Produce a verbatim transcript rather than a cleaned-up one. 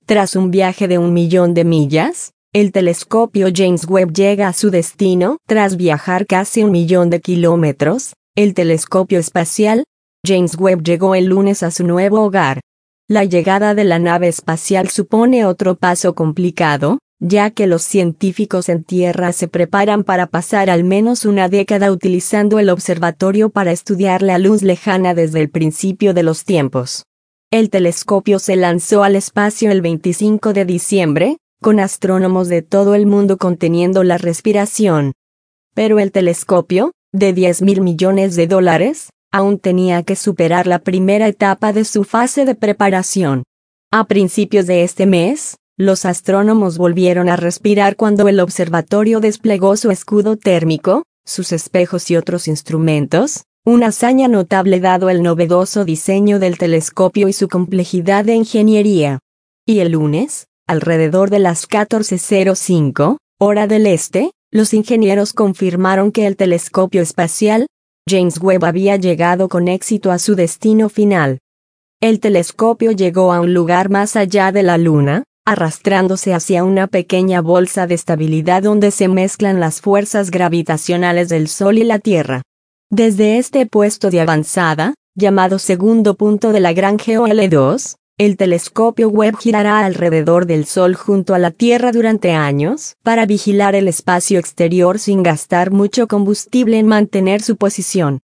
Tras un viaje de un millón de millas, el telescopio James Webb llega a su destino. Tras viajar casi un millón de kilómetros, el telescopio espacial James Webb llegó el lunes a su nuevo hogar. La llegada de la nave espacial supone otro paso complicado, ya que los científicos en Tierra se preparan para pasar al menos una década utilizando el observatorio para estudiar la luz lejana desde el principio de los tiempos. El telescopio se lanzó al espacio el veinticinco de diciembre, con astrónomos de todo el mundo conteniendo la respiración. Pero el telescopio, de diez mil millones de dólares, aún tenía que superar la primera etapa de su fase de preparación. A principios de este mes, los astrónomos volvieron a respirar cuando el observatorio desplegó su escudo térmico, sus espejos y otros instrumentos, una hazaña notable dado el novedoso diseño del telescopio y su complejidad de ingeniería. Y el lunes, alrededor de las catorce cero cinco, hora del este, los ingenieros confirmaron que el telescopio espacial James Webb había llegado con éxito a su destino final. El telescopio llegó a un lugar más allá de la Luna, arrastrándose hacia una pequeña bolsa de estabilidad donde se mezclan las fuerzas gravitacionales del Sol y la Tierra. Desde este puesto de avanzada, llamado segundo punto de Lagrange o L dos, el telescopio Webb girará alrededor del Sol junto a la Tierra durante años, para vigilar el espacio exterior sin gastar mucho combustible en mantener su posición.